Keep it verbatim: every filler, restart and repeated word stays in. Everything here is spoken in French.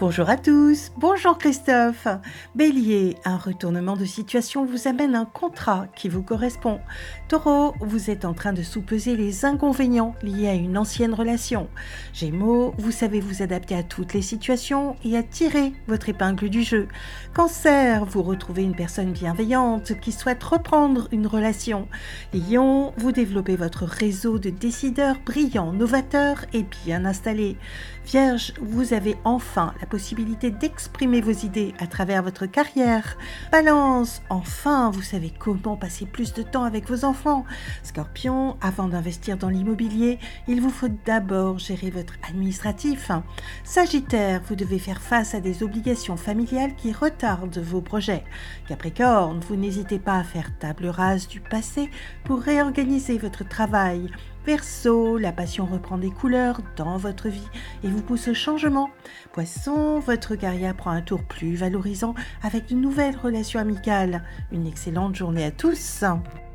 Bonjour à tous, bonjour Christophe. Bélier, un retournement de situation vous amène un contrat qui vous correspond. Taureau, vous êtes en train de sous-peser les inconvénients liés à une ancienne relation. Gémeaux, vous savez vous adapter à toutes les situations et à tirer votre épingle du jeu. Cancer, vous retrouvez une personne bienveillante qui souhaite reprendre une relation. Lion, vous développez votre réseau de décideurs brillants, novateurs et bien installés. Vierge, vous avez enfin la possibilité d'exprimer vos idées à travers votre carrière. Balance, enfin, vous savez comment passer plus de temps avec vos enfants. Scorpion, avant d'investir dans l'immobilier, il vous faut d'abord gérer votre administratif. Sagittaire, vous devez faire face à des obligations familiales qui retardent vos projets. Capricorne, vous n'hésitez pas à faire table rase du passé pour réorganiser votre travail. Verseau, la passion reprend des couleurs dans votre vie et vous pousse au changement. Poisson, votre carrière prend un tour plus valorisant avec de nouvelles relations amicales. Une excellente journée à tous.